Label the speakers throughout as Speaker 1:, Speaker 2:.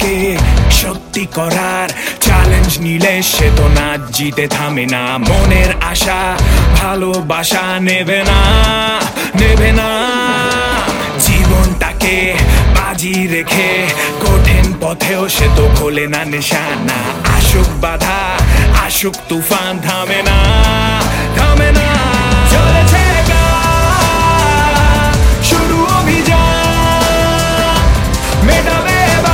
Speaker 1: জীবনটাকে সত্যি করার চ্যালেঞ্জ নিলে সে তো না জিতে থামে না। মনের আশা ভালোবাসা নেবে না, নেবে না। জীবনটাকে বাজি রেখে কঠিন পথেও সে তো খোলে না নিশানা। আসুক বাধা আসুক তুফান থামে না, থামে না। চলেছে গান, শুরু অভিযান, মেটাবে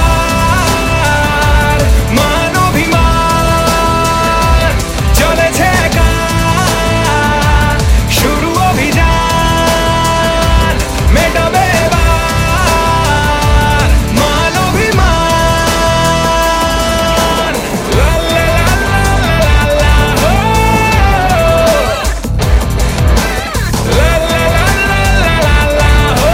Speaker 1: এবার মান অভিমান। চলেছে গান, শুরু অভিযান, মেটাবে এবার মান অভিমান। লা লা লা লা লা লা, লা লা লা লা লা লা।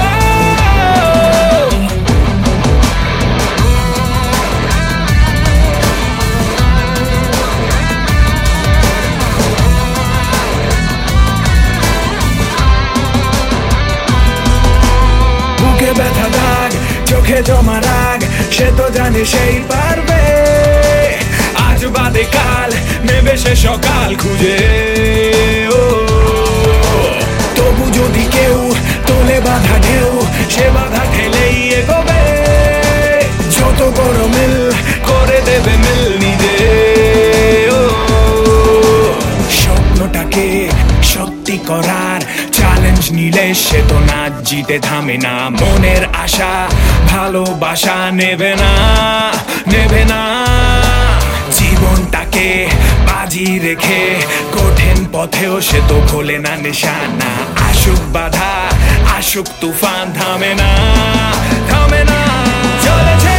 Speaker 1: বুকে ব্যথা দাগ, চোখে জমা রাগ, সে তো জানে সেই পারবে। আজ বাদে কাল নেবে সে সকাল খুঁজে। ও তবু যদি কেউ তোলে বাধা ঢেউ, সে বাধা ঠেলেই এগোবে। যত বড় মিল করে দেবে মিল নিজে। ও স্বপ্নটাকে সত্যি করার চ্যালেঞ্জ নিলে সে তো না জিতে থামে না। মনের আশা ভালোবাসা নেবে না, নেবে না। জীবনটাকে বাজি রেখে কঠিন পথেও সে তো খোলে না নিশানা। আসুক বাধা আসুক তুফান থামে না, থামে না। চলেছে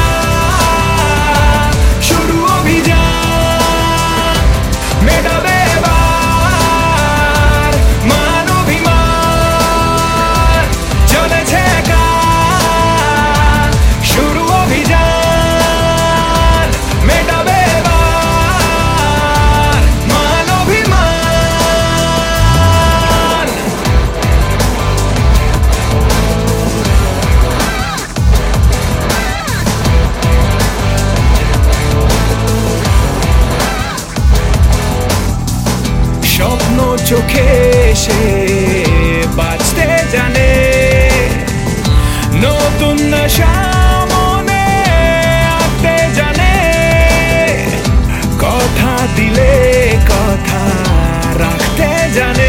Speaker 1: গান, শুরু অভিযান, মেটাবে এবার মান অভিমান। চলেছে গান, শুরু অভিযান, মেটাবে এবার মান অভিমান। স্বপ্ন চোখে সে বাঁচতে জানে, নতুন নেশা মনে আঁকতে জানে। কথা দিলে কথা রাখতে জানে।